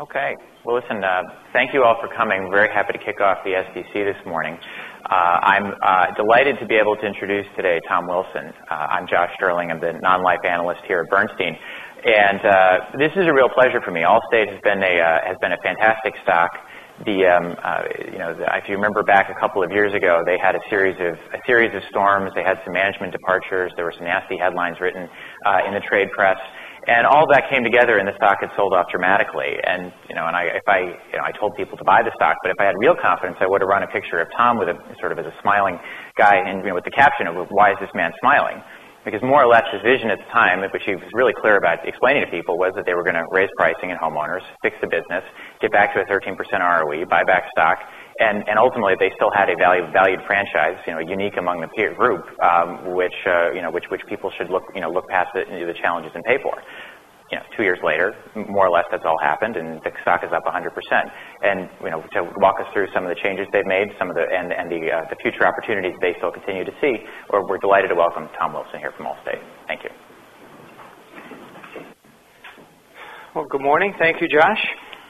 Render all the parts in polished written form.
Okay. Well, listen, thank you all for coming. Very happy to kick off the SDC this morning. I'm delighted to be able to introduce today Tom Wilson. I'm Josh Sterling. I'm the non-life analyst here at Bernstein. And this is a real pleasure for me. Allstate has been a fantastic stock. If you remember back a couple of years ago, they had a series of storms. They had some management departures. There were some nasty headlines written in the trade press. And all of that came together, and the stock had sold off dramatically. And I told people to buy the stock, but if I had real confidence, I would have run a picture of Tom with sort of as a smiling guy, and with the caption of "Why is this man smiling?" Because more or less his vision at the time, which he was really clear about explaining to people, was that they were going to raise pricing in homeowners, fix the business, get back to a 13% ROE, buy back stock, and ultimately they still had a valued franchise, unique among the peer group, which people should look past the challenges and pay for. 2 years later, more or less, that's all happened, and the stock is up 100%. And to walk us through some of the changes they've made, the future opportunities they still continue to see, we're delighted to welcome Tom Wilson here from Allstate. Thank you. Well, good morning. Thank you, Josh.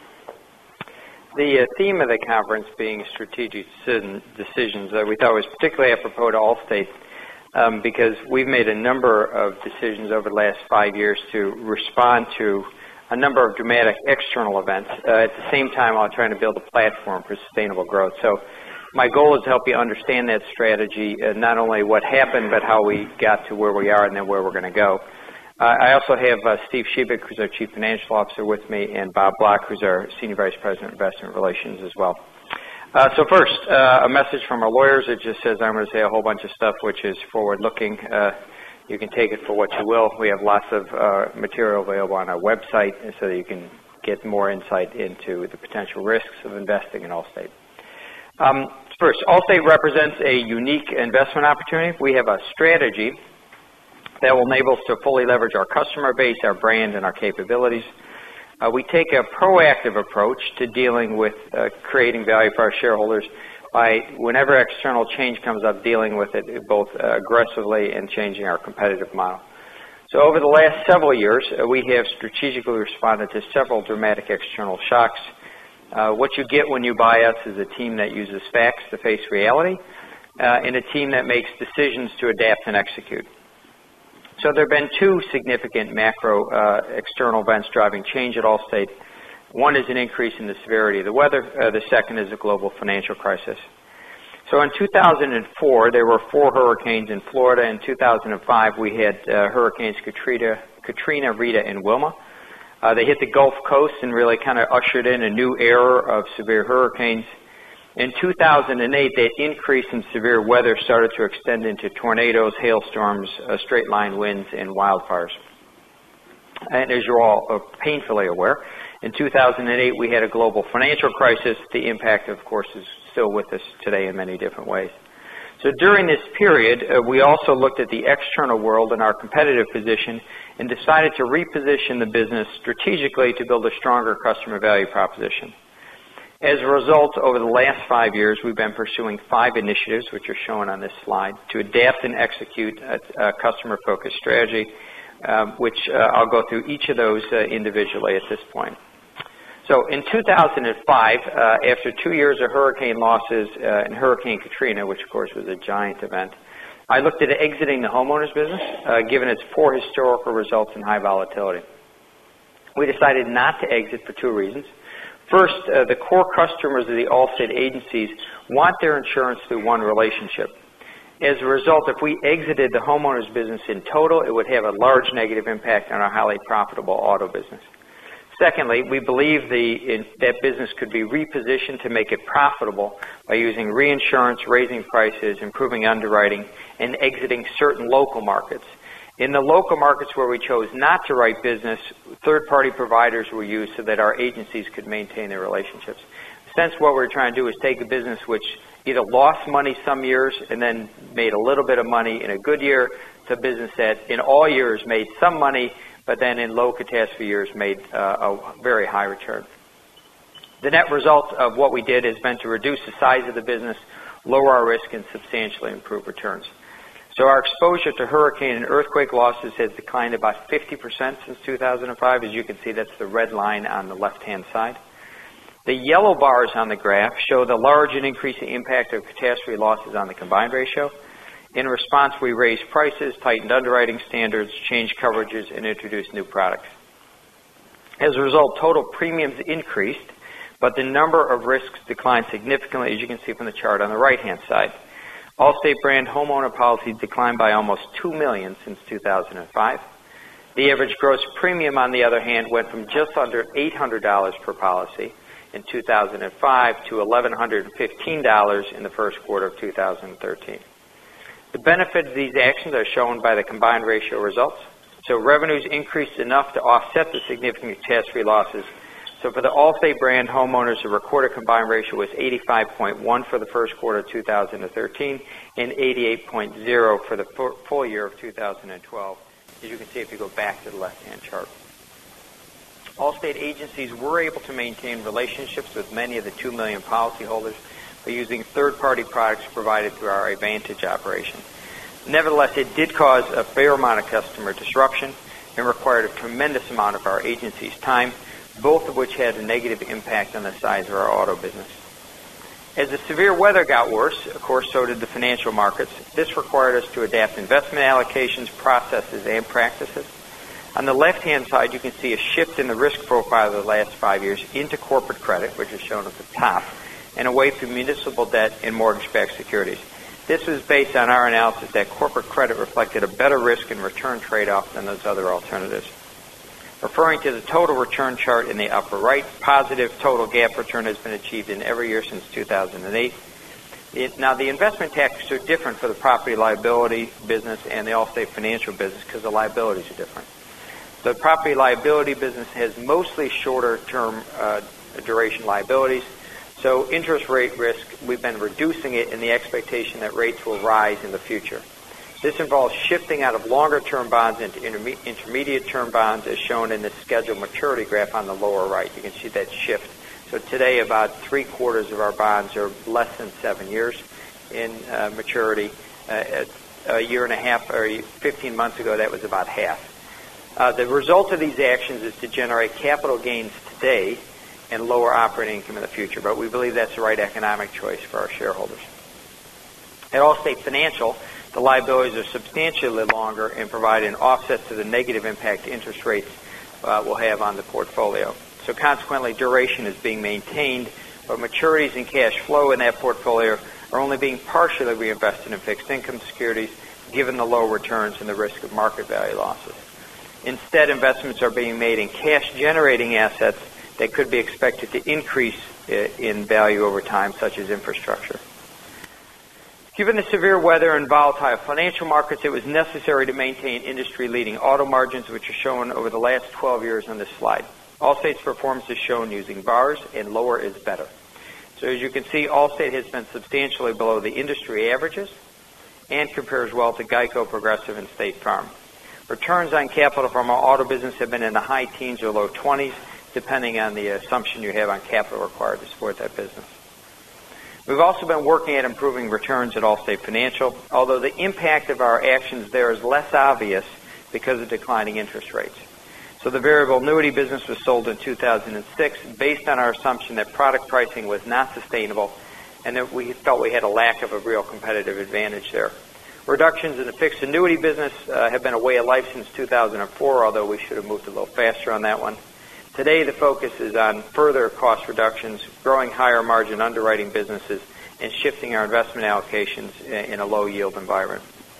The theme of the conference being strategic decisions we thought was particularly apropos to Allstate. Because we've made a number of decisions over the last 5 years to respond to a number of dramatic external events, at the same time while trying to build a platform for sustainable growth. So my goal is to help you understand that strategy, not only what happened, but how we got to where we are and then where we're going to go. I also have Steve Shebik, who's our Chief Financial Officer, with me, and Bob Block, who's our Senior Vice President of Investment Relations as well. So first, a message from our lawyers. It just says I'm going to say a whole bunch of stuff which is forward-looking. You can take it for what you will. We have lots of material available on our website so that you can get more insight into the potential risks of investing in Allstate. First, Allstate represents a unique investment opportunity. We have a strategy that will enable us to fully leverage our customer base, our brand, and our capabilities. We take a proactive approach to dealing with creating value for our shareholders by, whenever external change comes up, dealing with it both aggressively and changing our competitive model. So over the last several years, we have strategically responded to several dramatic external shocks. What you get when you buy us is a team that uses facts to face reality, and a team that makes decisions to adapt and execute. So there have been two significant macro external events driving change at Allstate. One is an increase in the severity of the weather. The second is a global financial crisis. So in 2004, there were 4 hurricanes in Florida. In 2005, we had Hurricanes Katrina, Rita, and Wilma. They hit the Gulf Coast and really kind of ushered in a new era of severe hurricanes. In 2008, that increase in severe weather started to extend into tornadoes, hailstorms, straight-line winds, and wildfires. And as you're all painfully aware, in 2008, we had a global financial crisis. The impact, of course, is still with us today in many different ways. So during this period, we also looked at the external world and our competitive position and decided to reposition the business strategically to build a stronger customer value proposition. As a result, over the last 5 years, we've been pursuing 5 initiatives, which are shown on this slide, to adapt and execute a customer-focused strategy, which I'll go through each of those individually at this point. So in 2005, after 2 years of hurricane losses and Hurricane Katrina, which of course was a giant event, I looked at exiting the homeowners business, given its poor historical results and high volatility. We decided not to exit for 2 reasons. First, the core customers of the Allstate agencies want their insurance through one relationship. As a result, if we exited the homeowners business in total, it would have a large negative impact on our highly profitable auto business. Secondly, we believe that business could be repositioned to make it profitable by using reinsurance, raising prices, improving underwriting, and exiting certain local markets. In the local markets where we chose not to write business, third-party providers were used so that our agencies could maintain their relationships. Since what we're trying to do is take a business which either lost money some years and then made a little bit of money in a good year to business that in all years made some money, but then in low catastrophe years made a very high return. The net result of what we did has been to reduce the size of the business, lower our risk, and substantially improve returns. So our exposure to hurricane and earthquake losses has declined about 50% since 2005. As you can see, that's the red line on the left-hand side. The yellow bars on the graph show the large and increasing impact of catastrophe losses on the combined ratio. In response, we raised prices, tightened underwriting standards, changed coverages, and introduced new products. As a result, total premiums increased, but the number of risks declined significantly, as you can see from the chart on the right-hand side. Allstate brand homeowner policies declined by almost 2 million since 2005. The average gross premium, on the other hand, went from just under $800 per policy in 2005 to $1,115 in the first quarter of 2013. The benefit of these actions are shown by the combined ratio results. So revenues increased enough to offset the significant catastrophe losses. So for the Allstate brand homeowners, the recorded combined ratio was 85.1 for the first quarter of 2013 and 88.0 for the full year of 2012, as you can see if you go back to the left-hand chart. Allstate agencies were able to maintain relationships with many of the 2 million policyholders by using third-party products provided through our Advantage operation. Nevertheless, it did cause a fair amount of customer disruption and required a tremendous amount of our agency's time, both of which had a negative impact on the size of our auto business. As the severe weather got worse, of course, so did the financial markets. This required us to adapt investment allocations, processes, and practices. On the left-hand side, you can see a shift in the risk profile of the last 5 years into corporate credit, which is shown at the top, and away from municipal debt and mortgage-backed securities. This was based on our analysis that corporate credit reflected a better risk and return trade-off than those other alternatives. Referring to the total return chart in the upper right, positive total GAAP return has been achieved in every year since 2008. Now, the investment tactics are different for the property liability business and the Allstate financial business because the liabilities are different. The property liability business has mostly shorter term duration liabilities. So interest rate risk, we've been reducing it in the expectation that rates will rise in the future. This involves shifting out of longer-term bonds into intermediate-term bonds, as shown in the scheduled maturity graph on the lower right. You can see that shift. So today, about 3/4 of our bonds are less than 7 years in maturity. A year and a half or 15 months ago, that was about half. The result of these actions is to generate capital gains today and lower operating income in the future, but we believe that's the right economic choice for our shareholders. At Allstate Financial, the liabilities are substantially longer and provide an offset to the negative impact interest rates will have on the portfolio. So consequently, duration is being maintained, but maturities and cash flow in that portfolio are only being partially reinvested in fixed income securities, given the low returns and the risk of market value losses. Instead, investments are being made in cash-generating assets that could be expected to increase in value over time, such as infrastructure. Given the severe weather and volatile financial markets, it was necessary to maintain industry-leading auto margins, which are shown over the last 12 years on this slide. Allstate's performance is shown using bars, and lower is better. So as you can see, Allstate has been substantially below the industry averages and compares well to GEICO, Progressive, and State Farm. Returns on capital from our auto business have been in the high teens or low 20s, depending on the assumption you have on capital required to support that business. We've also been working at improving returns at Allstate Financial, although the impact of our actions there is less obvious because of declining interest rates. So the variable annuity business was sold in 2006 based on our assumption that product pricing was not sustainable and that we felt we had a lack of a real competitive advantage there. Reductions in the fixed annuity business have been a way of life since 2004, although we should have moved a little faster on that one. Today, the focus is on further cost reductions, growing higher margin underwriting businesses, and shifting our investment allocations in a low-yield environment.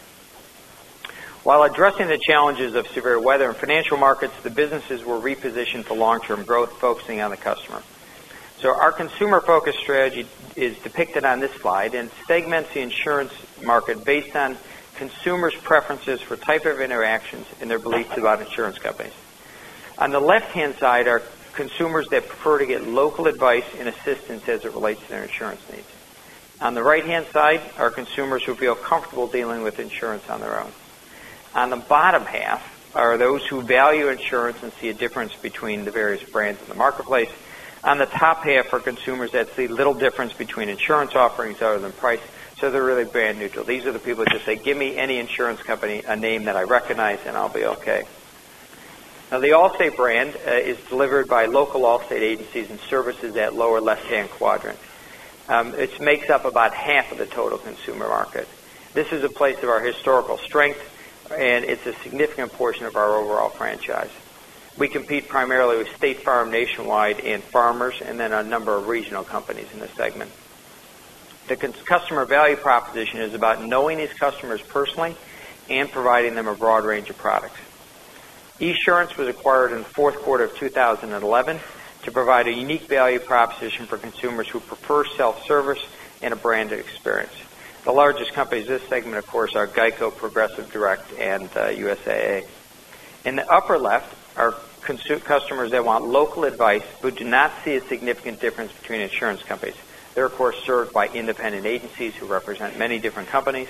While addressing the challenges of severe weather and financial markets, the businesses were repositioned for long-term growth, focusing on the customer. So our consumer-focused strategy is depicted on this slide and segments the insurance market based on consumers' preferences for type of interactions and their beliefs about insurance companies. On the left-hand side are consumers that prefer to get local advice and assistance as it relates to their insurance needs. On the right-hand side are consumers who feel comfortable dealing with insurance on their own. On the bottom half are those who value insurance and see a difference between the various brands in the marketplace. On the top half are consumers that see little difference between insurance offerings other than price. So they're really brand neutral. These are the people that just say, give me any insurance company, a name that I recognize, and I'll be okay. Now, the Allstate brand is delivered by local Allstate agencies and services at lower left-hand quadrant. It makes up about half of the total consumer market. This is a place of our historical strength, and it's a significant portion of our overall franchise. We compete primarily with State Farm nationwide and Farmers, and then a number of regional companies in this segment. The customer value proposition is about knowing these customers personally and providing them a broad range of products. Esurance was acquired in the fourth quarter of 2011 to provide a unique value proposition for consumers who prefer self-service and a branded experience. The largest companies in this segment, of course, are Geico, Progressive Direct, and USAA. In the upper left are customers that want local advice but do not see a significant difference between insurance companies. They're, of course, served by independent agencies who represent many different companies.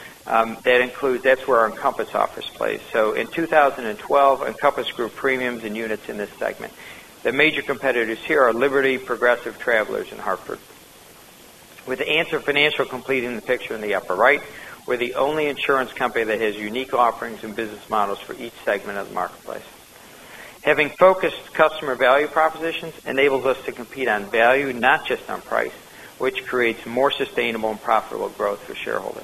That's where our Encompass office plays. So in 2012, Encompass grew premiums and units in this segment. The major competitors here are Liberty, Progressive, Travelers, and Hartford. With Answer Financial completing the picture in the upper right, we're the only insurance company that has unique offerings and business models for each segment of the marketplace. Having focused customer value propositions enables us to compete on value, not just on price, which creates more sustainable and profitable growth for shareholders.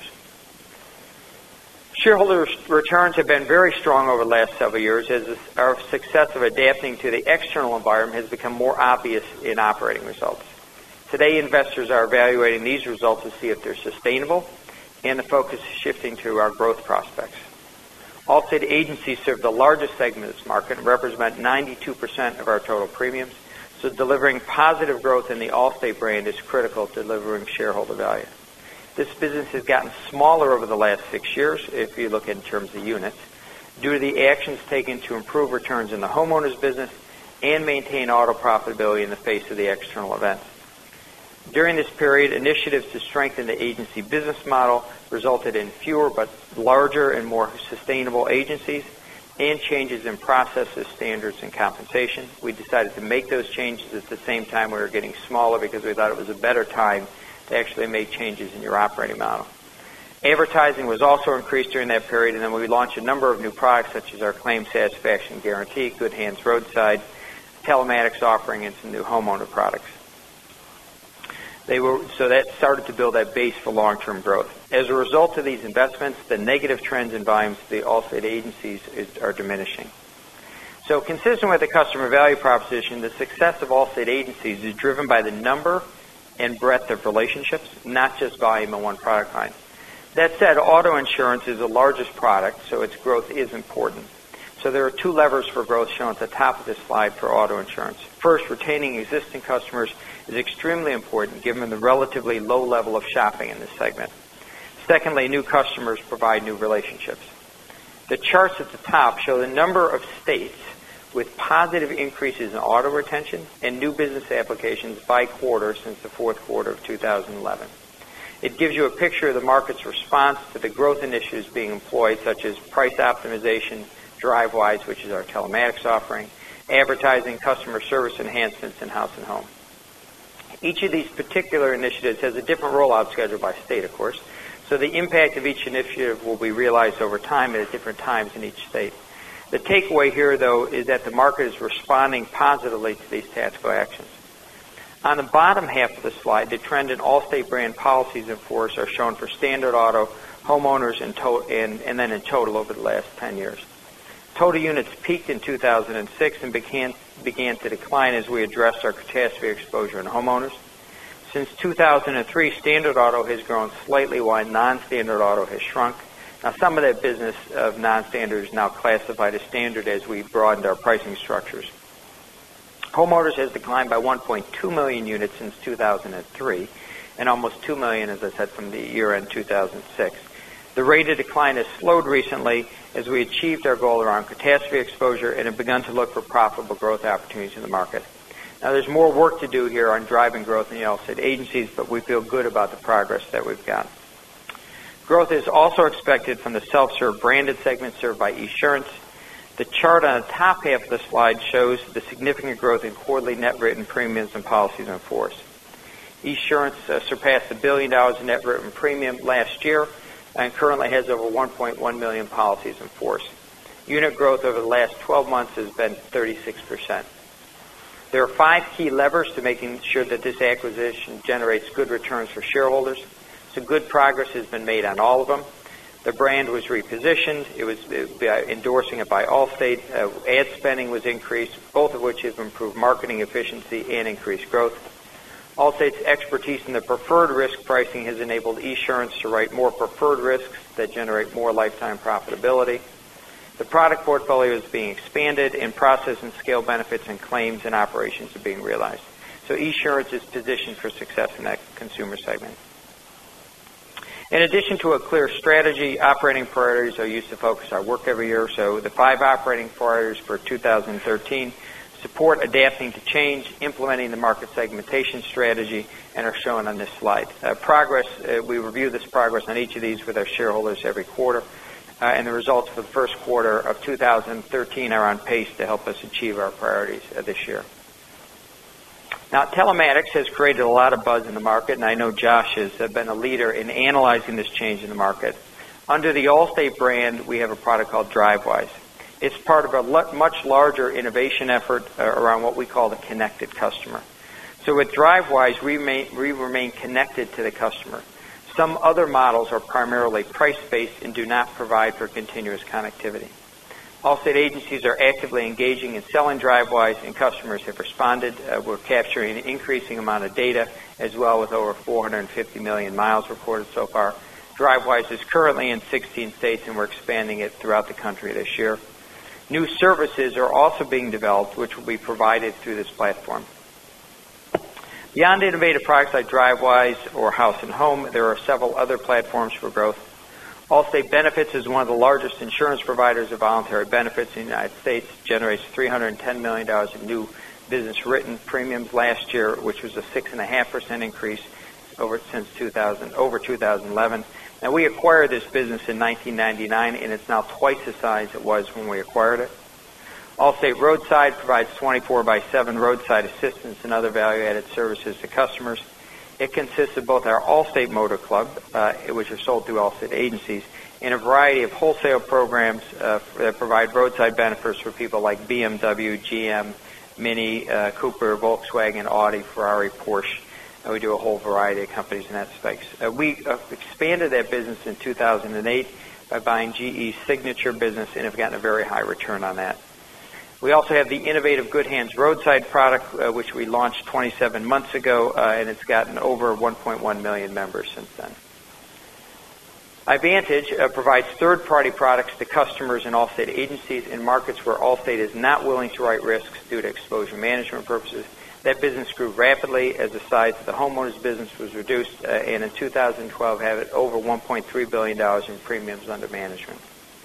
Shareholder returns have been very strong over the last several years as our success of adapting to the external environment has become more obvious in operating results. Today, investors are evaluating these results to see if they're sustainable, and the focus is shifting to our growth prospects. Allstate agencies serve the largest segment of this market and represent 92% of our total premiums, so delivering positive growth in the Allstate brand is critical to delivering shareholder value. This business has gotten smaller over the last 6 years, if you look in terms of units, due to the actions taken to improve returns in the homeowners business and maintain auto profitability in the face of the external events. During this period, initiatives to strengthen the agency business model resulted in fewer but larger and more sustainable agencies and changes in processes, standards, and compensation. We decided to make those changes at the same time we were getting smaller because we thought it was a better time to actually make changes in your operating model. Advertising was also increased during that period, and then we launched a number of new products such as our Claim Satisfaction Guarantee, Good Hands Roadside, telematics offering, and some new homeowner products. So that started to build that base for long-term growth. As a result of these investments, the negative trends in volumes of the Allstate agencies are diminishing. So consistent with the customer value proposition, the success of Allstate agencies is driven by the number and breadth of relationships, not just volume in one product line. That said, auto insurance is the largest product, so its growth is important. So there are two levers for growth shown at the top of this slide for auto insurance. First, retaining existing customers is extremely important given the relatively low level of shopping in this segment. Secondly, new customers provide new relationships. The charts at the top show the number of states with positive increases in auto retention and new business applications by quarter since the fourth quarter of 2011. It gives you a picture of the market's response to the growth initiatives being employed, such as price optimization, DriveWise, which is our telematics offering, advertising, customer service enhancements, and House and Home. Each of these particular initiatives has a different rollout schedule by state, of course, so the impact of each initiative will be realized over time at different times in each state. The takeaway here, though, is that the market is responding positively to these tactical actions. On the bottom half of the slide, the trend in Allstate brand policies in force are shown for standard auto, homeowners, and then in total over the last 10 years. Total units peaked in 2006 and began to decline as we addressed our catastrophe exposure in homeowners. Since 2003, standard auto has grown slightly while non-standard auto has shrunk. Now, some of that business of non-standard is now classified as standard as we broadened our pricing structures. Homeowners has declined by 1.2 million units since 2003 and almost 2 million, as I said, from the year-end 2006. The rate of decline has slowed recently as we achieved our goal around catastrophe exposure and have begun to look for profitable growth opportunities in the market. Now, there's more work to do here on driving growth in the Allstate agencies, but we feel good about the progress that we've got. Growth is also expected from the self-serve branded segment served by Esurance. The chart on the top half of the slide shows the significant growth in quarterly net written premiums and policies in force. Esurance surpassed $1 billion in net written premium last year and currently has over 1.1 million policies in force. Unit growth over the last 12 months has been 36%. There are 5 key levers to making sure that this acquisition generates good returns for shareholders. So good progress has been made on all of them. The brand was repositioned. It was endorsing it by Allstate. Ad spending was increased, both of which have improved marketing efficiency and increased growth. Allstate's expertise in the preferred risk pricing has enabled Esurance to write more preferred risks that generate more lifetime profitability. The product portfolio is being expanded, and process and scale benefits and claims and operations are being realized. So Esurance is positioned for success in that consumer segment. In addition to a clear strategy, operating priorities are used to focus our work every year. So the 5 operating priorities for 2013 support adapting to change, implementing the market segmentation strategy, and are shown on this slide. We review this progress on each of these with our shareholders every quarter. And the results for the first quarter of 2013 are on pace to help us achieve our priorities this year. Now, telematics has created a lot of buzz in the market, and I know Josh has been a leader in analyzing this change in the market. Under the Allstate brand, we have a product called Drivewise. It's part of a much larger innovation effort around what we call the connected customer. So with Drivewise, we remain connected to the customer. Some other models are primarily price-based and do not provide for continuous connectivity. Allstate agencies are actively engaging in selling Drivewise, and customers have responded. We're capturing an increasing amount of data, as well with over 450 million miles reported so far. Drivewise is currently in 16 states, and we're expanding it throughout the country this year. New services are also being developed, which will be provided through this platform. Beyond innovative products like Drivewise or House and Home, there are several other platforms for growth. Allstate Benefits is one of the largest insurance providers of voluntary benefits in the United States. Generates $310 million in new business written premiums last year, which was a 6.5% increase over 2011. Now, we acquired this business in 1999, and it's now twice the size it was when we acquired it. Allstate Roadside provides 24/7 roadside assistance and other value-added services to customers. It consists of both our Allstate Motor Club, which are sold through Allstate agencies, and a variety of wholesale programs that provide roadside benefits for people like BMW, GM, Mini, Cooper, Volkswagen, Audi, Ferrari, Porsche. We do a whole variety of companies in that space. We expanded that business in 2008 by buying GE's Signature business and have gotten a very high return on that. We also have the innovative Good Hands Roadside product, which we launched 27 months ago, and it's gotten over 1.1 million members since then. iVantage provides third-party products to customers and Allstate agencies in markets where Allstate is not willing to write risks due to exposure management purposes. That business grew rapidly as the size of the homeowners business was reduced, and in 2012 had over $1.3 billion in premiums under management.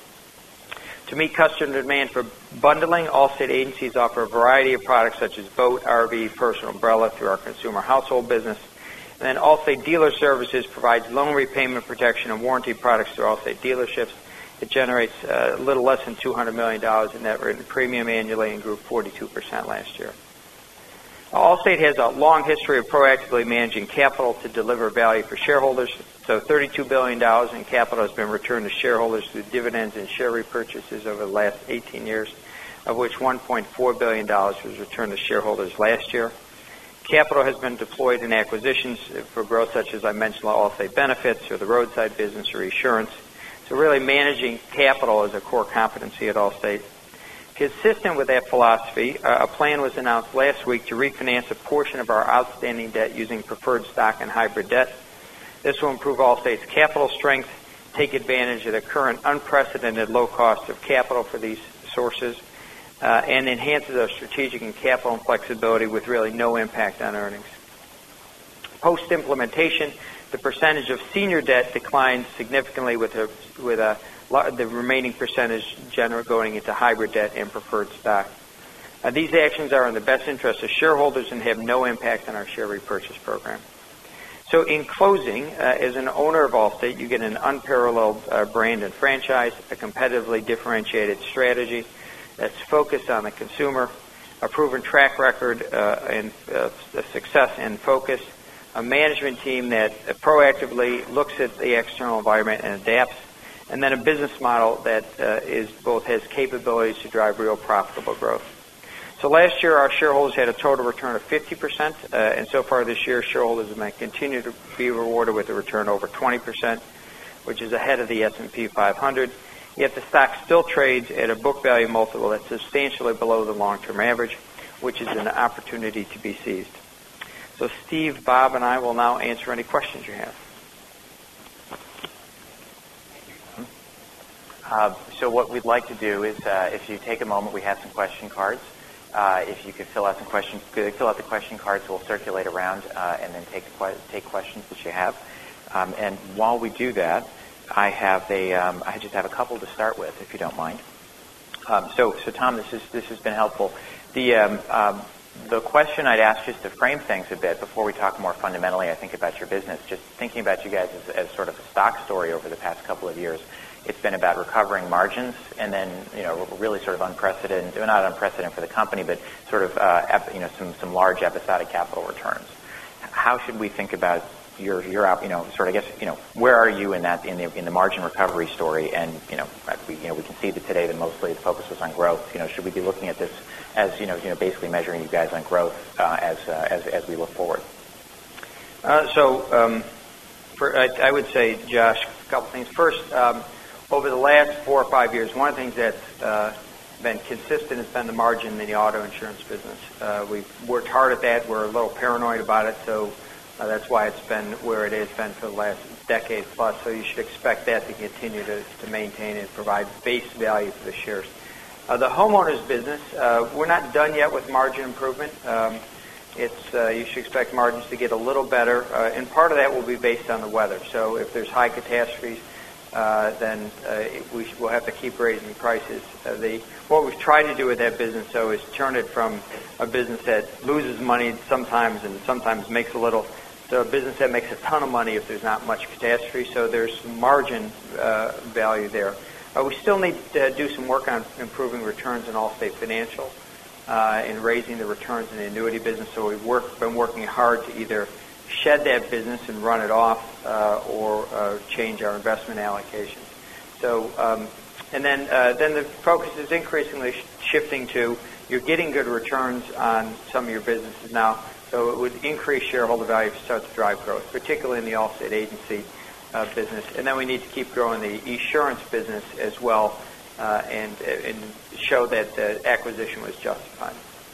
To meet customer demand for bundling, Allstate agencies offer a variety of products such as boat, RV, personal umbrella through our consumer household business. And then Allstate Dealer Services provides loan repayment protection and warranty products through Allstate dealerships. It generates a little less than $200 million in net written premium annually and grew 42% last year. Allstate has a long history of proactively managing capital to deliver value for shareholders. So $32 billion in capital has been returned to shareholders through dividends and share repurchases over the last 18 years, of which $1.4 billion was returned to shareholders last year. Capital has been deployed in acquisitions for growth, such as I mentioned, Allstate Benefits or the roadside business or Esurance. So really managing capital is a core competency at Allstate. Consistent with that philosophy, a plan was announced last week to refinance a portion of our outstanding debt using preferred stock and hybrid debt. This will improve Allstate's capital strength, take advantage of the current unprecedented low cost of capital for these sources, and enhances our strategic and capital and flexibility with really no impact on earnings. Post-implementation, the percentage of senior debt declines significantly with the remaining percentage going into hybrid debt and preferred stock. These actions are in the best interest of shareholders and have no impact on our share repurchase program. So in closing, as an owner of Allstate, you get an unparalleled brand and franchise, a competitively differentiated strategy that's focused on the consumer, a proven track record and success and focus, a management team that proactively looks at the external environment and adapts, and then a business model that has capabilities to drive real profitable growth. So last year, our shareholders had a total return of 50%, and so far this year, shareholders may continue to be rewarded with a return over 20%, which is ahead of the S&P 500. Yet the stock still trades at a book value multiple that's substantially below the long-term average, which is an opportunity to be seized. So Steve, Bob, and I will now answer any questions you have. So what we'd like to do is, if you take a moment, we have some question cards. If you could fill out the question cards, we'll circulate around and then take questions that you have. And while we do that, I just have a couple to start with, if you don't mind. So Tom, this has been helpful. The question I'd ask, just to frame things a bit before we talk more fundamentally, I think, about your business, just thinking about you guys as sort of a stock story over the past couple of years. It's been about recovering margins and then, really sort of unprecedented, not unprecedented for the company, but sort of, some large episodic capital returns. How should we think about your out, sort of, I guess, where are you in that, in the margin recovery story? And, we can see that today that mostly the focus was on growth. Should we be looking at this as, basically measuring you guys on growth, as we look forward? I would say, Josh, a couple things. First, over the last 4 or 5 years, one of the things that's been consistent has been the margin in the auto insurance business. We've worked hard at that. We're a little paranoid about it, so that's why it's been where it has been for the last decade plus. So you should expect that to continue to maintain and provide base value for the shares. The homeowners business, we're not done yet with margin improvement. You should expect margins to get a little better, and part of that will be based on the weather. So if there's high catastrophes, then we'll have to keep raising prices. What we've tried to do with that business, though, is turn it from a business that loses money sometimes and sometimes makes a little, to a business that makes a ton of money if there's not much catastrophe. So there's some margin value there. We still need to do some work on improving returns in Allstate Financial and raising the returns in the annuity business. So we've been working hard to either shed that business and run it off, or change our investment allocations. So, and then the focus is increasingly shifting to, you're getting good returns on some of your businesses now, so it would increase shareholder value if you start to drive growth, particularly in the Allstate agency business. And then we need to keep growing the Esurance business as well, and show that the acquisition was justified.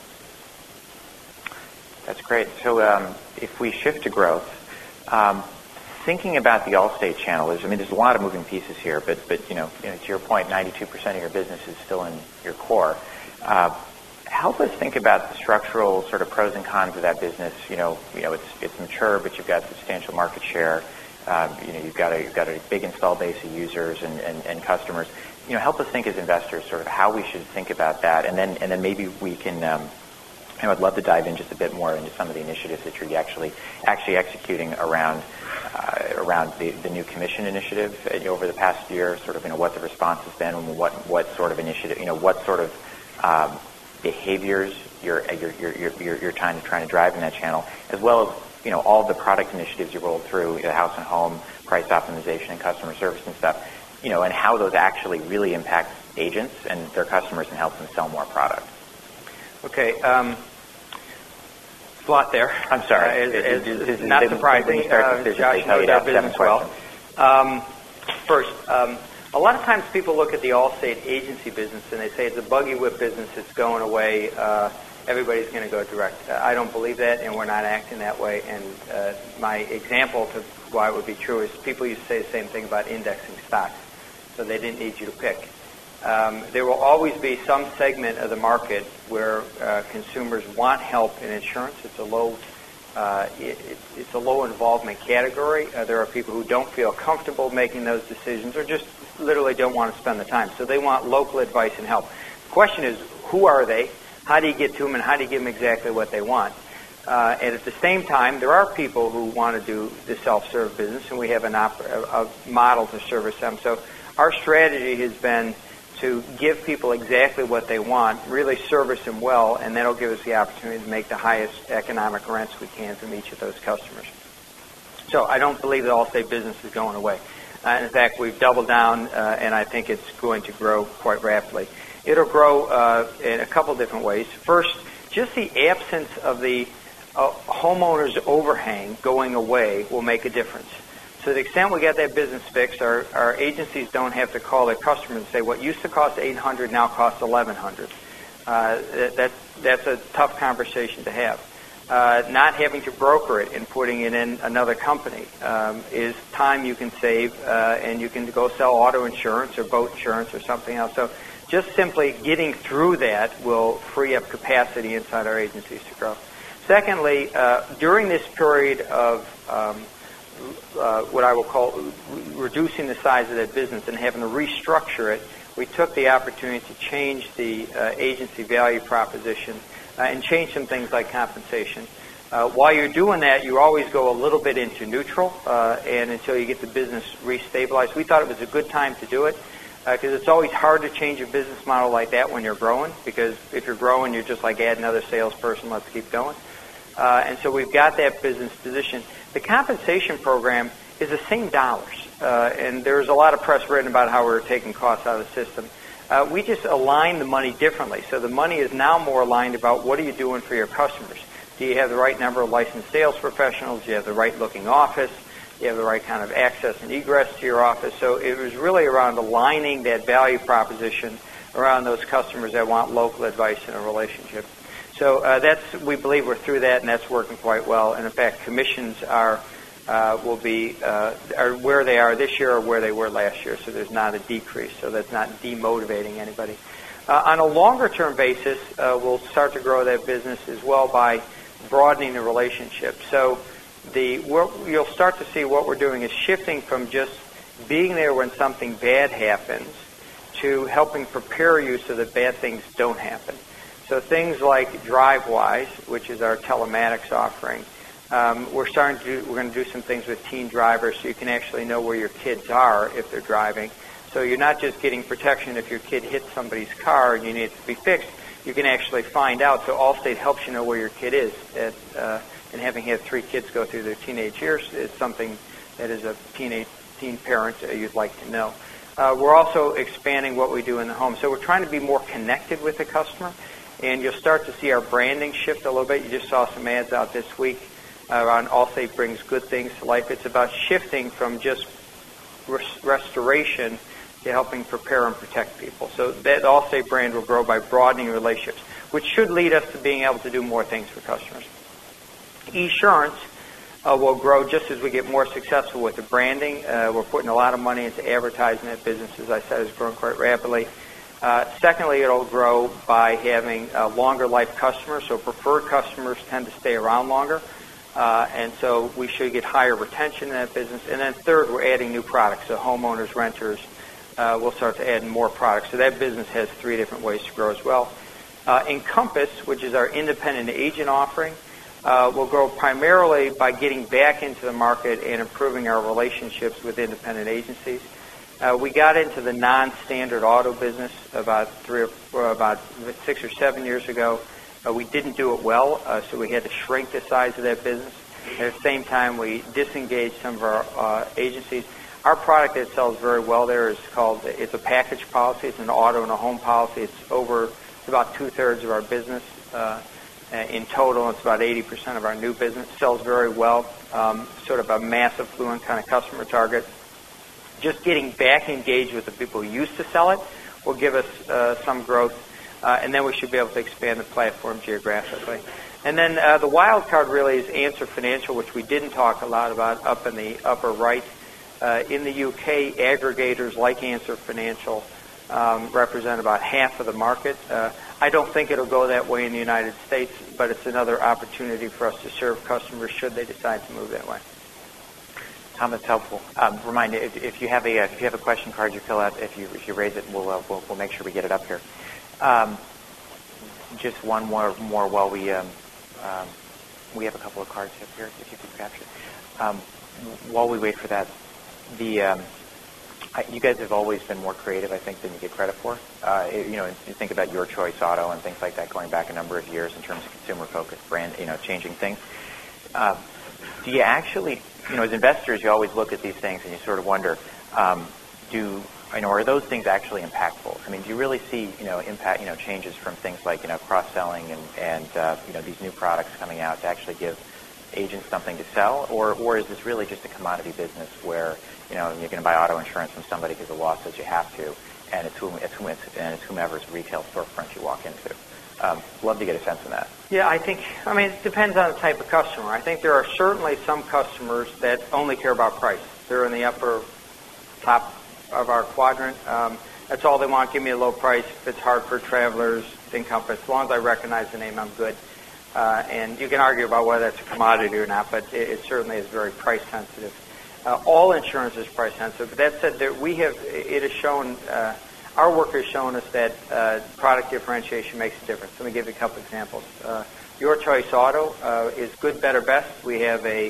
That's great. So if we shift to growth, thinking about the Allstate channel, there's a lot of moving pieces here, but to your point, 92% of your business is still in your core. Help us think about the structural sort of pros and cons of that business. It's mature, but you've got substantial market share. You've got a big install base of users and customers. Help us think as investors sort of how we should think about that, and then maybe we can. I'd love to dive in just a bit more into some of the initiatives that you're actually executing around the new commission initiative over the past year. Sort of what the response has been, and what sort of initiative, what sort of behaviors you're trying to drive in that channel, as well as all the product initiatives you rolled through, the house and home, price optimization, and customer service and stuff. And how those actually really impact agents and their customers and help them sell more product. Okay. A lot there. I'm sorry. It's not surprising. Josh knows our business well. First, a lot of times people look at the Allstate agency business and they say it's a buggy whip business. It's going away. Everybody's going to go direct. I don't believe that, and we're not acting that way. And my example to why it would be true is people used to say the same thing about indexing stocks, so they didn't need you to pick. There will always be some segment of the market where consumers want help in insurance. It's a low involvement category. There are people who don't feel comfortable making those decisions, or just literally don't want to spend the time. So they want local advice and help. The question is, who are they? How do you get to them, and how do you give them exactly what they want? And at the same time, there are people who want to do the self-serve business, and we have a model to service them. So our strategy has been to give people exactly what they want, really service them well, and that'll give us the opportunity to make the highest economic rents we can from each of those customers. So I don't believe the Allstate business is going away. In fact, we've doubled down, and I think it's going to grow quite rapidly. It'll grow in a couple different ways. First, just the absence of the homeowner's overhang going away will make a difference. So to the extent we get that business fixed, our agencies don't have to call their customers and say, what used to cost $800 now costs $1,100. That's a tough conversation to have. Not having to broker it and putting it in another company is time you can save, and you can go sell auto insurance or boat insurance or something else. So just simply getting through that will free up capacity inside our agencies to grow. Secondly, during this period of what I will call reducing the size of that business and having to restructure it, we took the opportunity to change the agency value proposition and change some things like compensation. While you're doing that, you always go a little bit into neutral and until you get the business restabilized. We thought it was a good time to do it because it's always hard to change a business model like that when you're growing, because if you're growing, you're just like add another salesperson, let's keep going. And so we've got that business position. The compensation program is the same dollars, and there's a lot of press written about how we're taking costs out of the system. We just align the money differently. So the money is now more aligned about what are you doing for your customers. Do you have the right number of licensed sales professionals? Do you have the right looking office? Do you have the right kind of access and egress to your office? So it was really around aligning that value proposition around those customers that want local advice and a relationship. So we believe we're through that, and that's working quite well. And in fact, commissions are where they are this year or where they were last year. So there's not a decrease. So that's not demotivating anybody. On a longer term basis, we'll start to grow that business as well by broadening the relationship. So you'll start to see what we're doing is shifting from just being there when something bad happens to helping prepare you so that bad things don't happen. So things like DriveWise, which is our telematics offering, we're going to do some things with teen drivers so you can actually know where your kids are if they're driving. So you're not just getting protection if your kid hits somebody's car and you need it to be fixed. You can actually find out. So Allstate helps you know where your kid is. And having had 3 kids go through their teenage years is something that as a teen parent you'd like to know. We're also expanding what we do in the home. So we're trying to be more connected with the customer. And you'll start to see our branding shift a little bit. You just saw some ads out this week around Allstate brings good things to life. It's about shifting from just restoration to helping prepare and protect people. So that Allstate brand will grow by broadening relationships, which should lead us to being able to do more things for customers. Esurance will grow just as we get more successful with the branding. We're putting a lot of money into advertising that business, as I said, is growing quite rapidly. Secondly, it'll grow by having longer life customers. So preferred customers tend to stay around longer. And so we should get higher retention in that business. And then third, we're adding new products. So homeowners, renters, we'll start to add more products. So that business has 3 different ways to grow as well. Encompass, which is our independent agent offering, will grow primarily by getting back into the market and improving our relationships with independent agencies. We got into the non-standard auto business about 6 or 7 years ago. We didn't do it well, so we had to shrink the size of that business. At the same time, we disengaged some of our agencies. Our product that sells very well there is it's a package policy. It's an auto and a home policy. It's about 2/3 of our business in total. It's about 80% of our new business. It sells very well, sort of a mass affluent kind of customer target. Just getting back engaged with the people who used to sell it will give us some growth, and then we should be able to expand the platform geographically. And then the wild card really is Answer Financial, which we didn't talk a lot about up in the upper right. In the UK, aggregators like Answer Financial represent about half of the market. I don't think it'll go that way in the United States, but it's another opportunity for us to serve customers should they decide to move that way. Tom, that's helpful. Remind you, if you have a question card you fill out, if you raise it, we'll make sure we get it up here. Just one more while we have a couple of cards up here, if you could capture. While we wait for that, you guys have always been more creative, I think, than you get credit for. You think about Your Choice Auto and things like that going back a number of years in terms of consumer-focused brand, changing things. Do you actually as investors, you always look at these things and you sort of wonder, are those things actually impactful? I mean, do you really see, impact, changes from things like, cross-selling and these new products coming out to actually give agents something to sell, or is this really just a commodity business where, you're going to buy auto insurance from somebody because the law says you have to, and it's whomever's retail storefront you walk into? Love to get a sense of that. Yeah, it depends on the type of customer. I think there are certainly some customers that only care about price. They're in the top of our quadrant. That's all they want. Give me a low price. If it's Hartford, Travelers, Encompass, as long as I recognize the name, I'm good. And you can argue about whether it's a commodity or not, but it certainly is very price sensitive. All insurance is price sensitive. But that said, our work has shown us that product differentiation makes a difference. Let me give you a couple examples. Your Choice Auto is good, better, best. We have a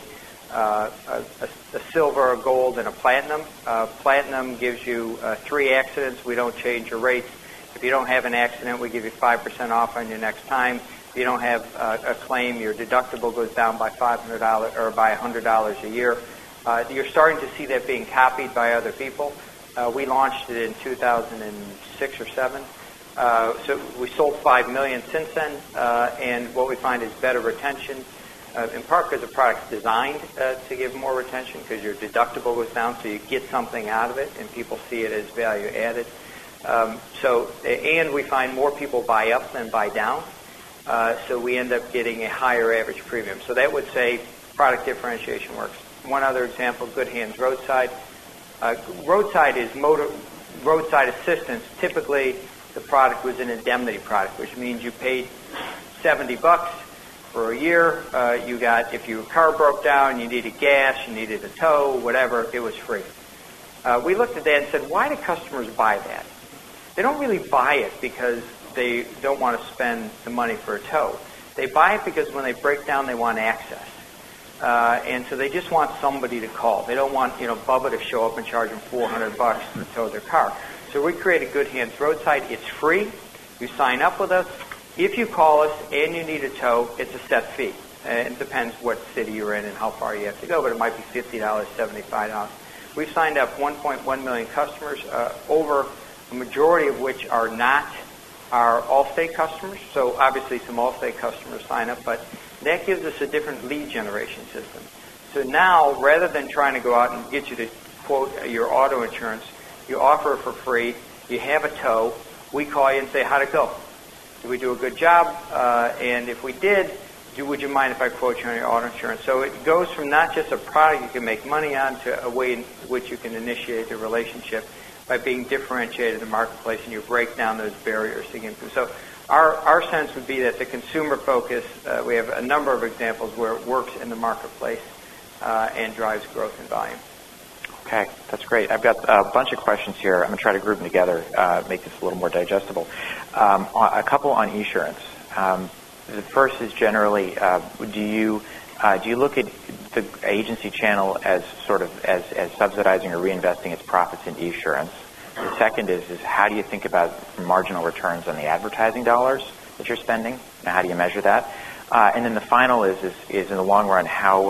silver, a gold, and a platinum. Platinum gives you 3 accidents. We don't change your rates. If you don't have an accident, we give you 5% off on your next time. If you don't have a claim, your deductible goes down by $500 or by $100 a year. You're starting to see that being copied by other people. We launched it in 2006 or 7. So we sold 5 million since then, and what we find is better retention, in part because the product's designed to give more retention because your deductible goes down, so you get something out of it, and people see it as value added. And we find more people buy up than buy down, so we end up getting a higher average premium. So that would say product differentiation works. One other example, Good Hands Roadside. Roadside is roadside assistance. Typically, the product was an indemnity product, which means you paid $70 for a year. You got, if your car broke down, you needed gas, you needed a tow, whatever, it was free. We looked at that and said, why do customers buy that? They don't really buy it because they don't want to spend the money for a tow. They buy it because when they break down, they want access. And so they just want somebody to call. They don't want, Bubba to show up and charge them $400 to tow their car. So we created Good Hands Roadside. It's free. You sign up with us. If you call us and you need a tow, it's a set fee. It depends what city you're in and how far you have to go, but it might be $50, $75. We've signed up 1.1 million customers, over a majority of which are not our Allstate customers. So obviously some Allstate customers sign up, but that gives us a different lead generation system. So now, rather than trying to go out and get you to quote your auto insurance, you offer it for free. You have a tow. We call you and say, how'd it go? Did we do a good job? And if we did, would you mind if I quote you on your auto insurance? So it goes from not just a product you can make money on to a way in which you can initiate a relationship by being differentiated in the marketplace, and you break down those barriers to get through. So our sense would be that the consumer focus, we have a number of examples where it works in the marketplace and drives growth and volume. Okay, that's great. I've got a bunch of questions here. I'm going to try to group them together, make this a little more digestible. A couple on Esurance. The first is generally, do you look at the agency channel as sort of as subsidizing or reinvesting its profits into Esurance? The second is how do you think about marginal returns on the advertising dollars that you're spending, and how do you measure that? And then the final is in the long run,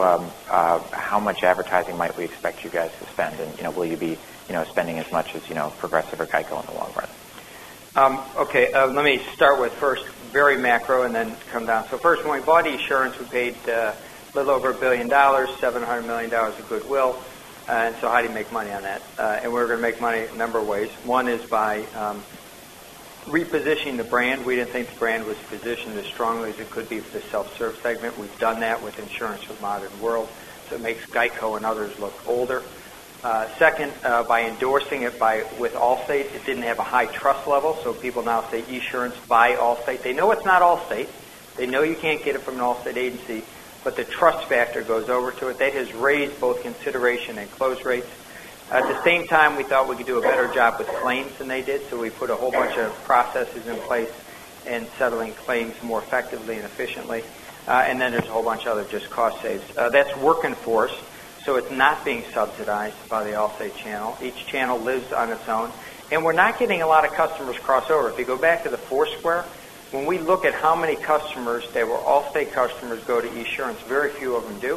how much advertising might we expect you guys to spend, and will you be spending as much as Progressive or Geico in the long run? Okay, let me start with first very macro and then come down. So first, when we bought Esurance, we paid a little over $1 billion, $700 million of goodwill. And so how do you make money on that? And we're going to make money a number of ways. One is by repositioning the brand. We didn't think the brand was positioned as strongly as it could be for the self-serve segment. We've done that with Insurance for the Modern World, so it makes Geico and others look older. Second, by endorsing it with Allstate, it didn't have a high trust level, so people now say Esurance by Allstate. They know it's not Allstate. They know you can't get it from an Allstate agency, but the trust factor goes over to it. That has raised both consideration and close rates. At the same time, we thought we could do a better job with claims than they did, so we put a whole bunch of processes in place in settling claims more effectively and efficiently. And then there's a whole bunch of other just cost saves. That's working for us, so it's not being subsidized by the Allstate channel. Each channel lives on its own. And we're not getting a lot of customers cross over. If you go back to the Foursquare, when we look at how many customers that were Allstate customers go to Esurance, very few of them do.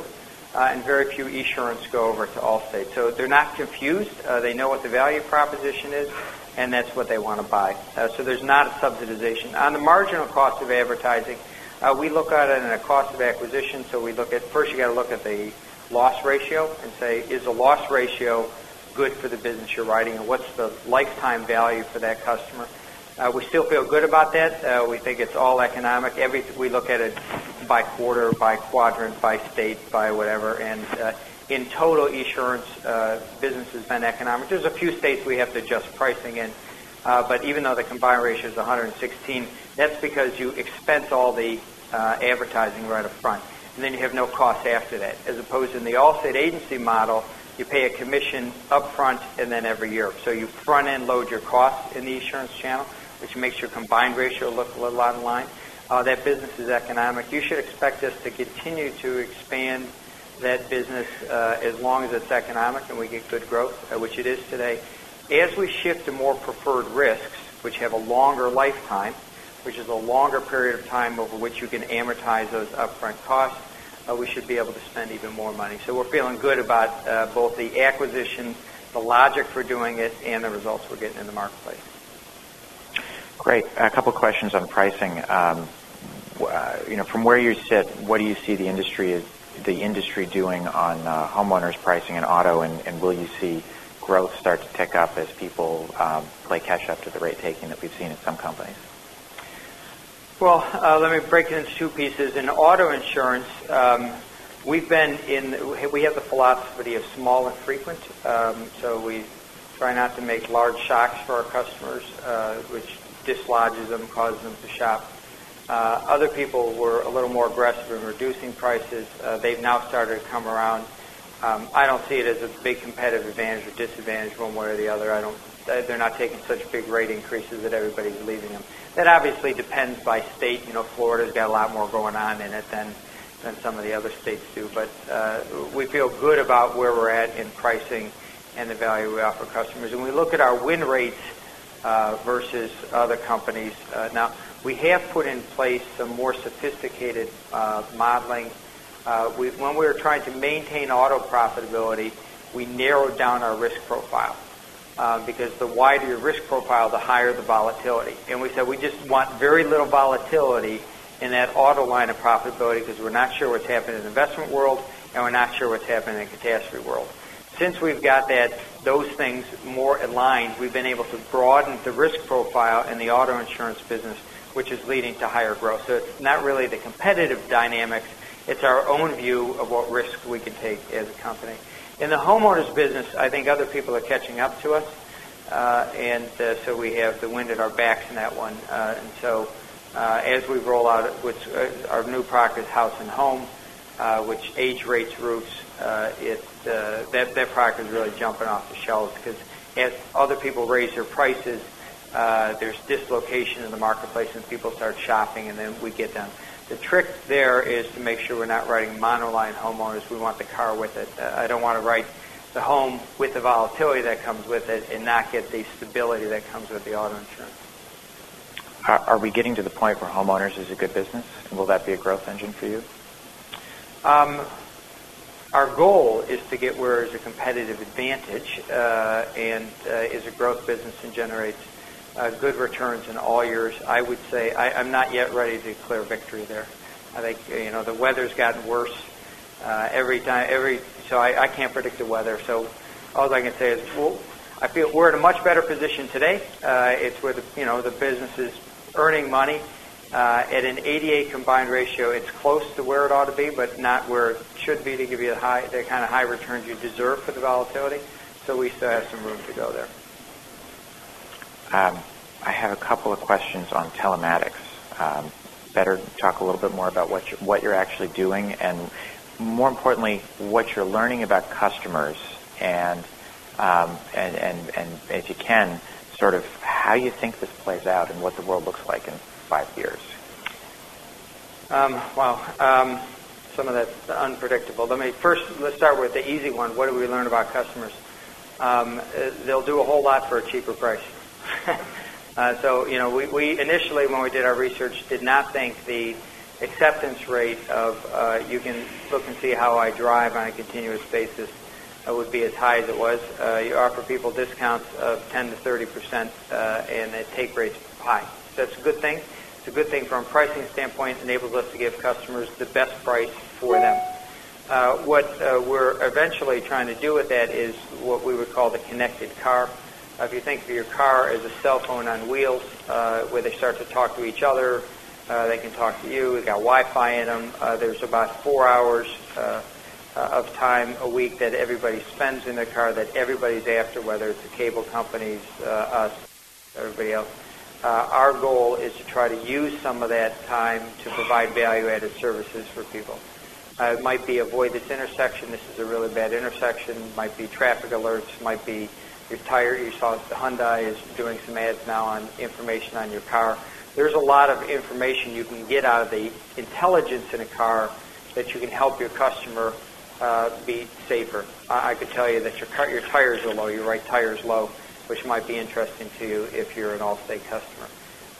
and very few Esurance go over to Allstate. So they're not confused. They know what the value proposition is, and that's what they want to buy. So there's not a subsidization. On the marginal cost of advertising, we look at it in a cost of acquisition. So we look at, first you got to look at the loss ratio and say, is the loss ratio good for the business you're writing, and what's the lifetime value for that customer? We still feel good about that. We think it's all economic. We look at it by quarter, by quadrant, by state, by whatever. And in total, Esurance business has been economic. There's a few states we have to adjust pricing in. But even though the combined ratio is 116, that's because you expense all the advertising right up front. And then you have no cost after that. As opposed to in the Allstate agency model, you pay a commission up front and then every year. So you front-end load your costs in the Esurance channel, which makes your combined ratio look a little out of line. That business is economic. You should expect us to continue to expand that business as long as it's economic and we get good growth, which it is today. As we shift to more preferred risks, which have a longer lifetime, which is a longer period of time over which you can amortize those upfront costs, we should be able to spend even more money. So we're feeling good about both the acquisition, the logic for doing it, and the results we're getting in the marketplace. Great. A couple questions on pricing. From where you sit, what do you see the industry doing on homeowners pricing and auto, and will you see growth start to tick up as people play catch up to the rate taking that we've seen at some companies? Well, let me break it into two pieces. In auto insurance, we have the philosophy of small and frequent. So we try not to make large shocks for our customers, which dislodges them, causes them to shop. Other people were a little more aggressive in reducing prices. They've now started to come around. I don't see it as a big competitive advantage or disadvantage one way or the other. They're not taking such big rate increases that everybody's leaving them. That obviously depends by state. Florida's got a lot more going on in it than some of the other states do. But we feel good about where we're at in pricing and the value we offer customers. And we look at our win rates versus other companies. Now, we have put in place some more sophisticated modeling. When we were trying to maintain auto profitability, we narrowed down our risk profile. Because the wider your risk profile, the higher the volatility. And we said we just want very little volatility in that auto line of profitability because we're not sure what's happening in the investment world and we're not sure what's happening in the catastrophe world. Since we've got those things more aligned, we've been able to broaden the risk profile in the auto insurance business, which is leading to higher growth. So it's not really the competitive dynamics, it's our own view of what risks we can take as a company. In the homeowners business, I think other people are catching up to us, and so we have the wind at our backs in that one. And so as we roll out, our new product is House and Home, which age rates roofs, that product is really jumping off the shelves because as other people raise their prices, there's dislocation in the marketplace and people start shopping, and then we get them. The trick there is to make sure we're not writing monoline homeowners. We want the car with it. I don't want to write the home with the volatility that comes with it and not get the stability that comes with the auto insurance. Are we getting to the point where homeowners is a good business? And will that be a growth engine for you? Our goal is to get where there's a competitive advantage and is a growth business and generates good returns in all years. I would say I'm not yet ready to declare victory there. I think the weather's gotten worse every time. So I can't predict the weather. So all I can say is, I feel we're in a much better position today. It's where the business is earning money at an 88 combined ratio. It's close to where it ought to be, but not where it should be to give you the kind of high returns you deserve for the volatility. So we still have some room to go there. I have a couple of questions on telematics. Better talk a little bit more about what you're actually doing, and more importantly, what you're learning about customers, and if you can, sort of how you think this plays out and what the world looks like in 5 years. Some of that's unpredictable. Let's start with the easy one. What do we learn about customers? They'll do a whole lot for a cheaper price. So we initially, when we did our research, did not think the acceptance rate of you can look and see how I drive on a continuous basis would be as high as it was. You offer people discounts of 10 to 30%, and the take rate's high. So that's a good thing. It's a good thing from a pricing standpoint. It enables us to give customers the best price for them. What we're eventually trying to do with that is what we would call the connected car. If you think of your car as a cell phone on wheels, where they start to talk to each other, they can talk to you. We've got Wi-Fi in them. There's about 4 hours of time a week that everybody spends in their car that everybody's after, whether it's the cable companies, us, everybody else. Our goal is to try to use some of that time to provide value-added services for people. It might be avoid this intersection. This is a really bad intersection. It might be traffic alerts. It might be your tire. You saw the Hyundai is doing some ads now on information on your car. There's a lot of information you can get out of the intelligence in a car that you can help your customer be safer. I could tell you that your tires are low, your right tire is low, which might be interesting to you if you're an Allstate customer.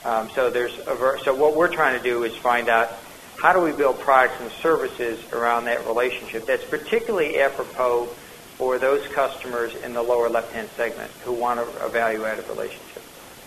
So what we're trying to do is find out how do we build products and services around that relationship that's particularly apropos for those customers in the lower left-hand segment who want a value-added relationship.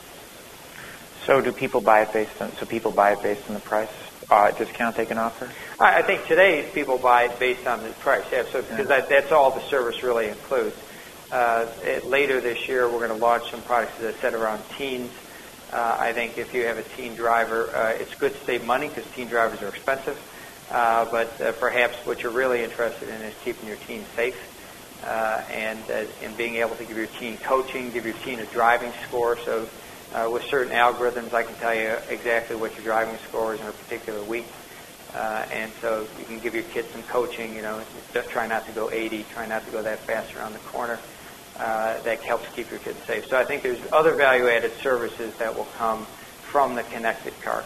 So do people buy it based on the price discount they can offer? I think today people buy it based on the price. Yeah, so because that's all the service really includes. Later this year, we're going to launch some products, as I said, around teens. I think if you have a teen driver, it's good to save money because teen drivers are expensive. But perhaps what you're really interested in is keeping your teen safe and being able to give your teen coaching, give your teen a driving score. So with certain algorithms, I can tell you exactly what your driving score is in a particular week. And so you can give your kids some coaching, just try not to go 80, try not to go that fast around the corner. That helps keep your kids safe. So I think there's other value-added services that will come from the connected car.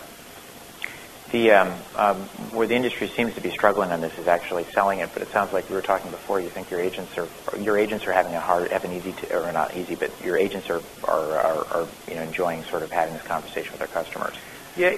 Where the industry seems to be struggling on this is actually selling it, but it sounds like we were talking before. You think your agents are enjoying sort of having this conversation with their customers. Yeah,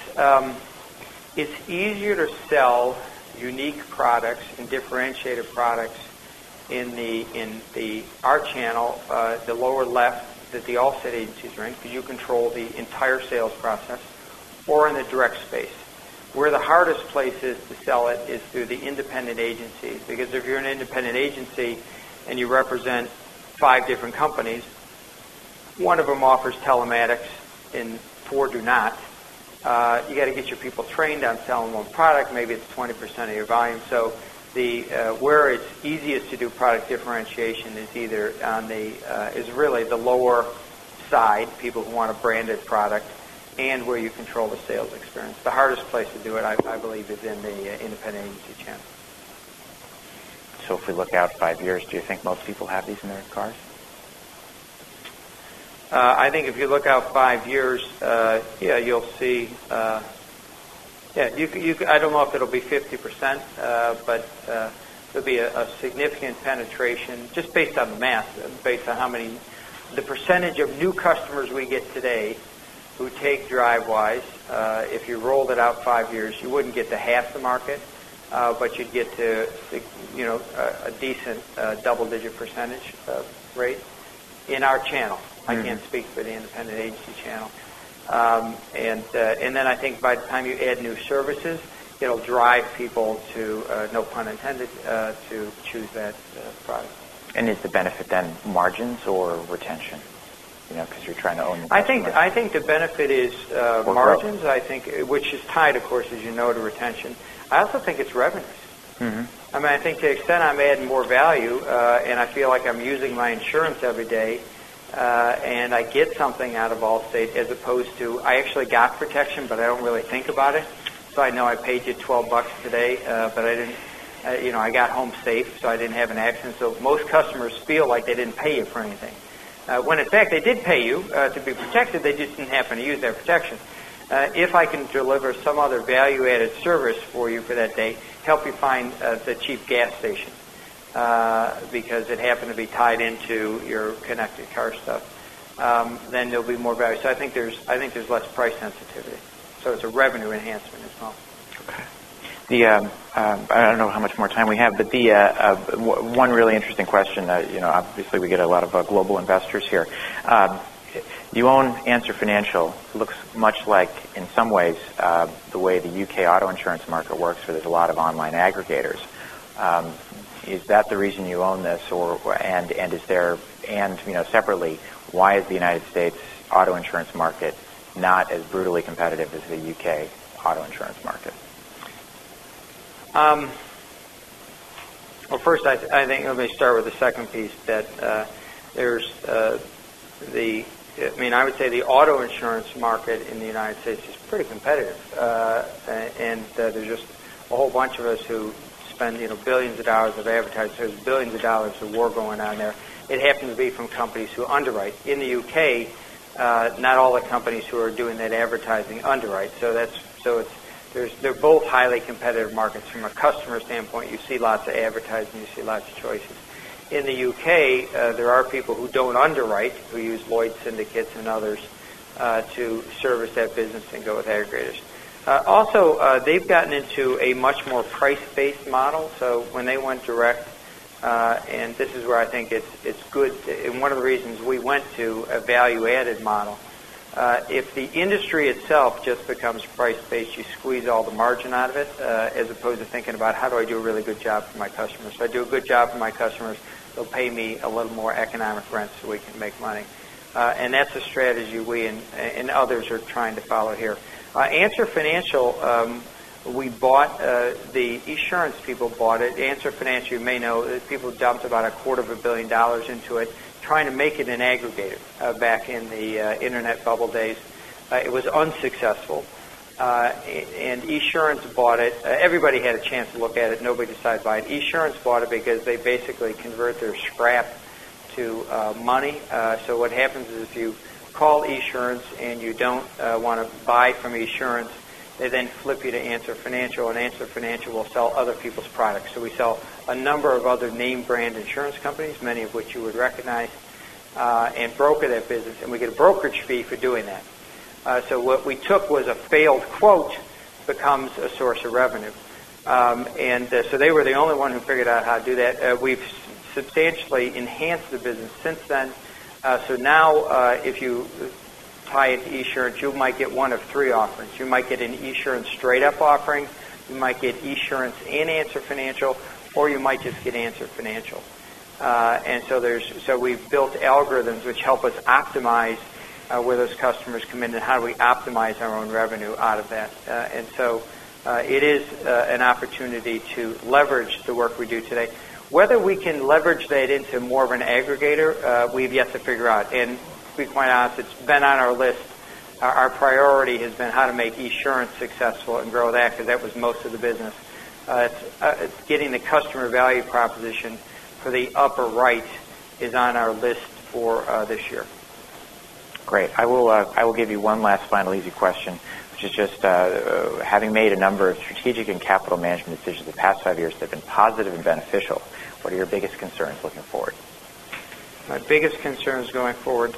it's easier to sell unique products and differentiated products in our channel, the lower left that the Allstate agencies are in, because you control the entire sales process, or in the direct space. Where the hardest place is to sell it is through the independent agencies, because if you're an independent agency and you represent 5 different companies, one of them offers telematics and 4 do not. You got to get your people trained on selling one product. Maybe it's 20% of your volume. So where it's easiest to do product differentiation is either is really the lower side, people who want a branded product, and where you control the sales experience. The hardest place to do it, I believe, is in the independent agency channel. So if we look out 5 years, do you think most people have these in their cars? I think if you look out 5 years, you'll see. I don't know if it'll be 50%, but there'll be a significant penetration just based on the math, based on the percentage of new customers we get today who take DriveWise. If you rolled it out 5 years, you wouldn't get to half the market, but you'd get to a decent double-digit percentage rate in our channel. I can't speak for the independent agency channel. And then I think by the time you add new services, it'll drive people to, no pun intended, to choose that product. And is the benefit then margins or retention? Because you're trying to own the customer. I think the benefit is margins. I think, which is tied, of course, as you know, to retention. I also think it's revenues. Mm-hmm. I mean, I think to the extent I'm adding more value, and I feel like I'm using my insurance every day, and I get something out of Allstate, as opposed to I actually got protection, but I don't really think about it. So I know I paid you $12 today, but I didn't. I got home safe, so I didn't have an accident. So most customers feel like they didn't pay you for anything. When in fact they did pay you to be protected, they just didn't happen to use that protection. If I can deliver some other value-added service for you for that day, help you find the cheap gas station because it happened to be tied into your connected car stuff, then there'll be more value. So I think there's less price sensitivity. So it's a revenue enhancement as well. I don't know how much more time we have, but one really interesting question. Obviously we get a lot of global investors here. You own Answer Financial. It looks much like, in some ways, the way the UK auto insurance market works, where there's a lot of online aggregators. Is that the reason you own this, separately, why is the United States auto insurance market not as brutally competitive as the UK auto insurance market? Well, first, I think let me start with the second piece. That I would say the auto insurance market in the United States is pretty competitive, and there's just a whole bunch of us who spend billions of dollars of advertising. There's billions of dollars of war going on there. It happens to be from companies who underwrite. In the UK, not all the companies who are doing that advertising underwrite. They're both highly competitive markets. From a customer standpoint, you see lots of advertising, you see lots of choices. In the UK, there are people who don't underwrite, who use Lloyd's syndicates and others to service that business and go with aggregators. Also, they've gotten into a much more price-based model. So when they went direct, and this is where I think it's good, and one of the reasons we went to a value-added model. If the industry itself just becomes price-based, you squeeze all the margin out of it, as opposed to thinking about how do I do a really good job for my customers. If I do a good job for my customers, they'll pay me a little more economic rent so we can make money. And that's a strategy we and others are trying to follow here. Answer Financial, we bought, the Esurance people bought it. Answer Financial, you may know, people dumped about $250 million into it, trying to make it an aggregator back in the internet bubble days. It was unsuccessful, and Esurance bought it. Everybody had a chance to look at it. Nobody decided to buy it. Esurance bought it because they basically convert their scrap to money. So what happens is if you call Esurance and you don't want to buy from Esurance, they then flip you to Answer Financial, and Answer Financial will sell other people's products. So we sell a number of other name brand insurance companies, many of which you would recognize, and broker that business, and we get a brokerage fee for doing that. So what we took was a failed quote becomes a source of revenue. So they were the only one who figured out how to do that. We've substantially enhanced the business since then. So now if you tie it to Esurance, you might get one of three offerings. You might get an Esurance straight-up offering, you might get Esurance and Answer Financial, or you might just get Answer Financial. And so we've built algorithms which help us optimize where those customers come in and how do we optimize our own revenue out of that. And so it is an opportunity to leverage the work we do today. Whether we can leverage that into more of an aggregator, we've yet to figure out. And to be quite honest, it's been on our list. Our priority has been how to make Esurance successful and grow that, because that was most of the business. It's getting the customer value proposition for the upper right is on our list for this year. Great. I will give you one last final easy question, which is just having made a number of strategic and capital management decisions the past 5 years that have been positive and beneficial, what are your biggest concerns looking forward? My biggest concerns going forward.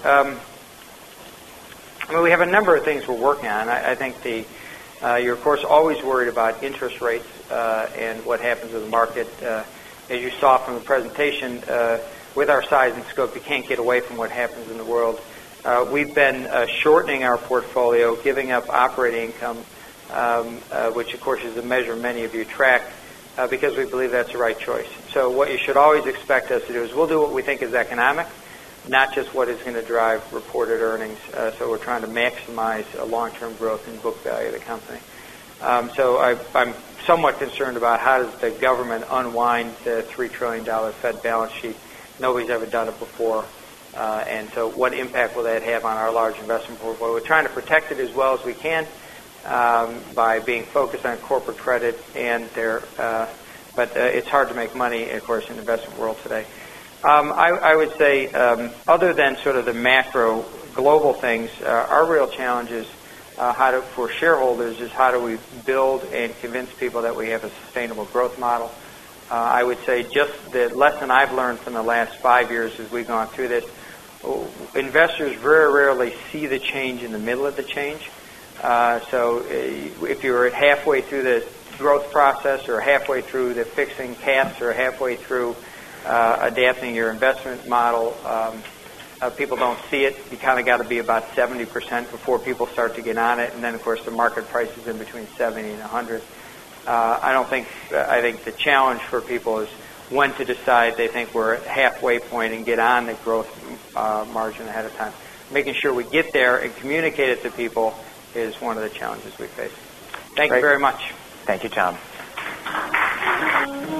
We have a number of things we're working on. I think you're, of course, always worried about interest rates and what happens in the market. As you saw from the presentation, with our size and scope, you can't get away from what happens in the world. We've been shortening our portfolio, giving up operating income, which, of course, is a measure many of you track, because we believe that's the right choice. So what you should always expect us to do is we'll do what we think is economic, not just what is going to drive reported earnings. So we're trying to maximize long-term growth and book value of the company. So I'm somewhat concerned about how does the government unwind the $3 trillion Fed balance sheet. Nobody's ever done it before. And so what impact will that have on our large investment portfolio? We're trying to protect it as well as we can by being focused on corporate credit but it's hard to make money, of course, in the investment world today. I would say, other than sort of the macro global things, our real challenge is for shareholders is how do we build and convince people that we have a sustainable growth model. I would say just the lesson I've learned from the last 5 years as we've gone through this, investors very rarely see the change in the middle of the change. So if you're halfway through the growth process or halfway through the fixing caps or halfway through adapting your investment model, people don't see it. You kind of got to be about 70% before people start to get on it, and then of course the market price is in between 70 and 100. I think the challenge for people is when to decide they think we're at halfway point and get on the growth margin ahead of time. Making sure we get there and communicate it to people is one of the challenges we face. Thank you very much. Thank you, Tom.